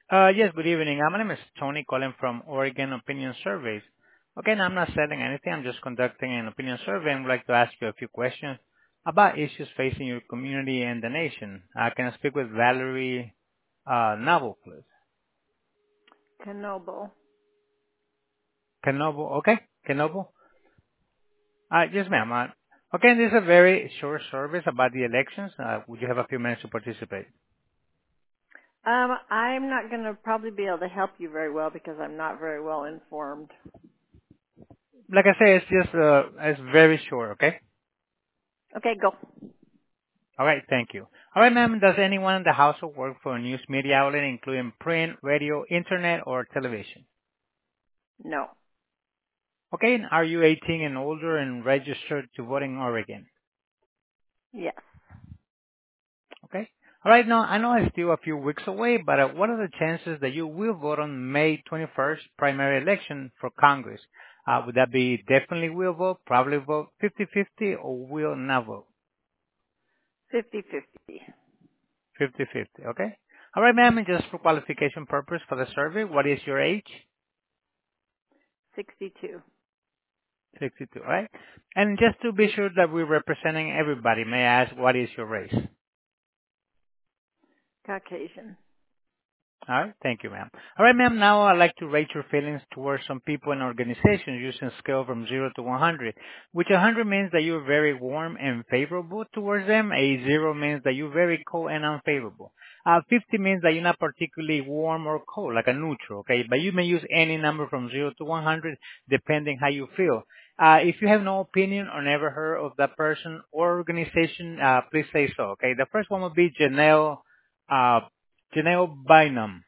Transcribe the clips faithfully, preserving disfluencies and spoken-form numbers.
Uh, yes, good evening. Uh, My name is Tony calling from Oregon Opinion Surveys. Okay, and I'm not selling anything. I'm just conducting an opinion survey and would like to ask you a few questions about issues facing your community and the nation. Uh, can I speak with Valerie uh, Noble, please? Knoble. Kenobo, okay? Kenobo? Uh, yes, ma'am. Uh, okay, this is a very short service about the elections. Uh, would you have a few minutes to participate? Um, I'm not going to probably be able to help you very well because I'm not very well informed. Like I say, it's just, uh, it's very short, okay? Okay, go. All right, thank you. All right, ma'am, does anyone in the household work for a news media outlet, including print, radio, internet, or television? No. Okay, and are you eighteen and older and registered to vote in Oregon? Yes. Okay. All right, now, I know it's still a few weeks away, but uh, what are the chances that you will vote on May twenty-first primary election for Congress? Uh, would that be definitely will vote, probably vote, fifty-fifty, or will not vote? Fifty-fifty. fifty-fifty, okay? All right, ma'am, and just for qualification purpose for the survey, what is your age? Sixty-two. sixty-two, right? And just to be sure that we're representing everybody, may I ask what is your race? Caucasian. All right, thank you, ma'am. All right, ma'am, now I'd like to rate your feelings towards some people and organizations using a scale from zero to one hundred, which one hundred means that you're very warm and favorable towards them. A zero means that you're very cold and unfavorable. Uh, fifty means that you're not particularly warm or cold, like a neutral, okay? But you may use any number from zero to one hundred depending how you feel. Uh, if you have no opinion or never heard of that person or organization, uh, please say so, okay? The first one would be Janelle, uh, Janelle Bynum.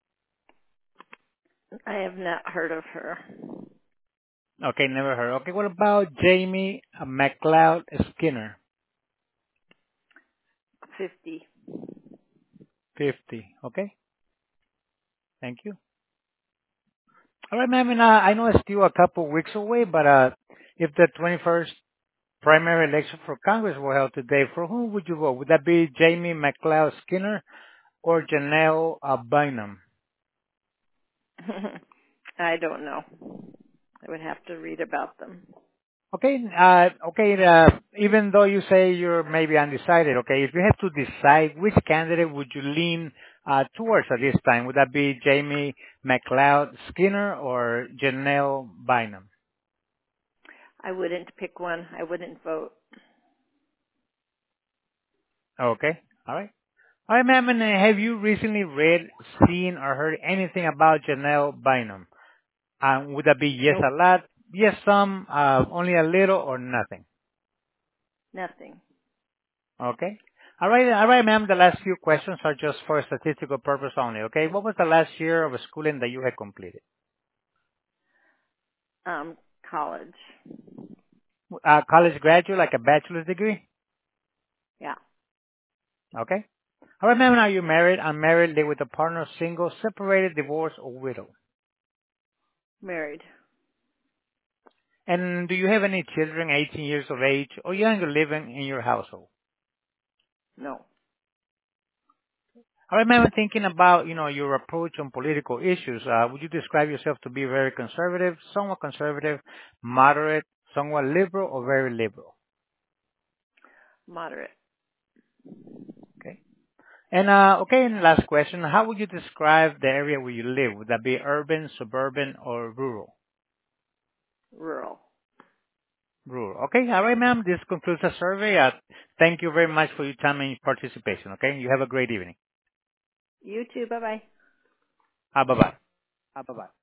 I have not heard of her. Okay, never heard. Okay, what about Jamie uh, McLeod Skinner? Fifty. fifty. Okay, thank you. All right, ma'am, and uh, I know it's still a couple weeks away, but uh, if the twenty-first primary election for Congress were held today, for whom would you vote? Would that be Jamie McLeod Skinner or Janelle uh, Bynum? I don't know. I would have to read about them. Okay, uh, okay, uh, even though you say you're maybe undecided, okay, if you have to decide which candidate would you lean uh, towards at this time, would that be Jamie McLeod Skinner or Janelle Bynum? I wouldn't pick one. I wouldn't vote. Okay, all right. All right, ma'am, and uh, have you recently read, seen, or heard anything about Janelle Bynum? Um, would that be yes Nope. a lot, yes some, uh, only a little, or nothing? Nothing. Okay. All right, all right, ma'am. The last few questions are just for statistical purpose only. Okay. What was the last year of schooling that you had completed? Um, college. Uh, college graduate, like a bachelor's degree. Yeah. Okay. All right, ma'am. Are you married, unmarried, live with a partner, single, separated, divorced, or widow? Married. And do you have any children, eighteen years of age or younger, living in your household? No. All right, ma'am. Thinking about, you know, your approach on political issues, uh, would you describe yourself to be very conservative, somewhat conservative, moderate, somewhat liberal, or very liberal? Moderate. Okay. And uh, okay, and last question. How would you describe the area where you live? Would that be urban, suburban, or rural? Rural. Rural. Okay, all right, ma'am. This concludes the survey. Uh, thank you very much for your time and your participation. Okay, you have a great evening. You too. Bye bye. Uh, bye-bye. Bye bye.